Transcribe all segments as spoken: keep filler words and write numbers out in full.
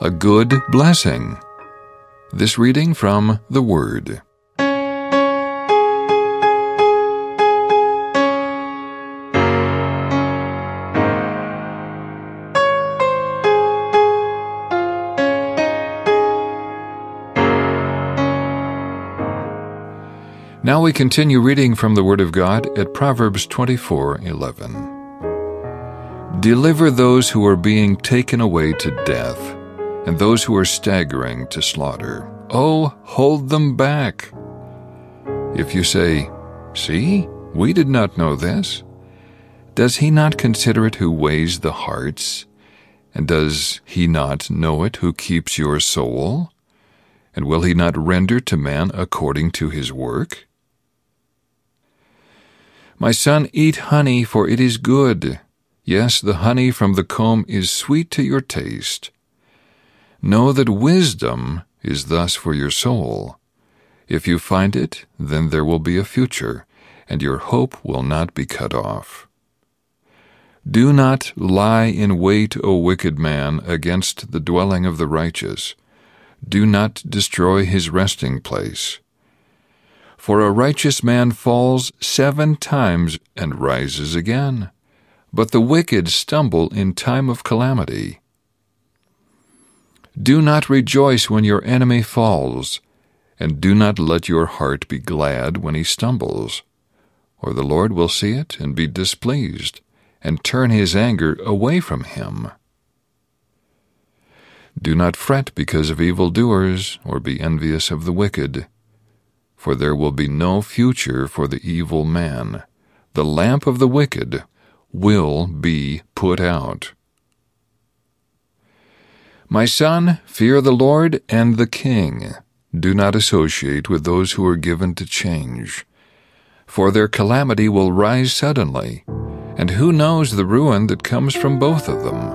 a good blessing. This reading from the Word. Now we continue reading from the Word of God at Proverbs twenty-four eleven. Deliver those who are being taken away to death, and those who are staggering to slaughter. Oh, hold them back. If you say, See, we did not know this, does he not consider it who weighs the hearts? And does he not know it who keeps your soul? And will he not render to man according to his work? My son, eat honey, for it is good. Yes, the honey from the comb is sweet to your taste. Know that wisdom is thus for your soul. If you find it, then there will be a future, and your hope will not be cut off. Do not lie in wait, O wicked man, against the dwelling of the righteous. Do not destroy his resting place. For a righteous man falls seven times and rises again, but the wicked stumble in time of calamity. Do not rejoice when your enemy falls, and do not let your heart be glad when he stumbles, or the Lord will see it and be displeased, and turn his anger away from him. Do not fret because of evildoers, or be envious of the wicked, for there will be no future for the evil man. The lamp of the wicked will be put out. My son, fear the Lord and the king. Do not associate with those who are given to change, for their calamity will rise suddenly, and who knows the ruin that comes from both of them?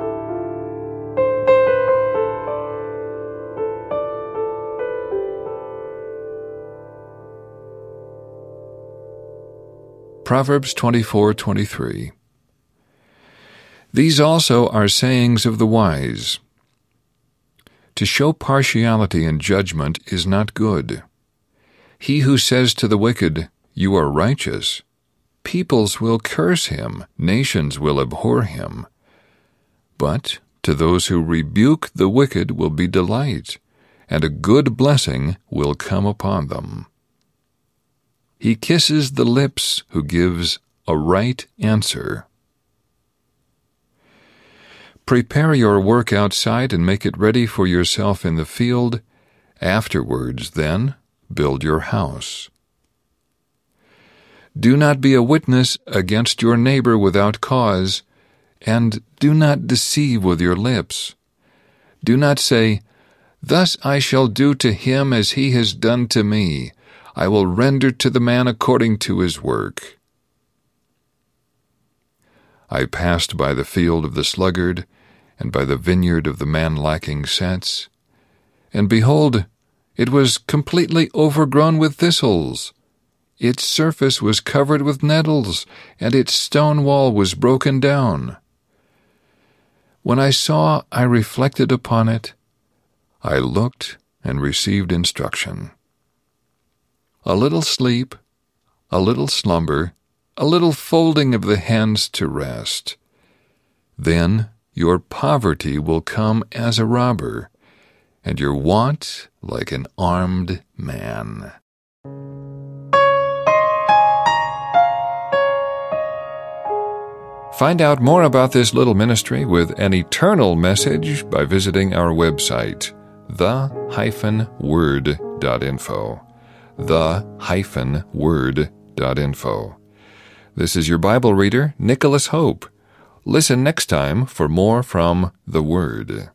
Proverbs twenty-four twenty-three. These also are sayings of the wise. To show partiality in judgment is not good. He who says to the wicked, You are righteous, peoples will curse him, nations will abhor him. But to those who rebuke the wicked will be delight, and a good blessing will come upon them. He kisses the lips who gives a right answer. Prepare your work outside and make it ready for yourself in the field. Afterwards, then, build your house. Do not be a witness against your neighbor without cause, and do not deceive with your lips. Do not say, Thus I shall do to him as he has done to me. I will render to the man according to his work. I passed by the field of the sluggard, and by the vineyard of the man lacking sense, and behold, it was completely overgrown with thistles. Its surface was covered with nettles, and its stone wall was broken down. When I saw, I reflected upon it. I looked and received instruction. A little sleep, a little slumber, a little folding of the hands to rest. Then your poverty will come as a robber, and your want like an armed man. Find out more about this little ministry with an eternal message by visiting our website, the dash word dot info. the dash word dot info. This is your Bible reader, Nicholas Hope. Listen next time for more from the Word.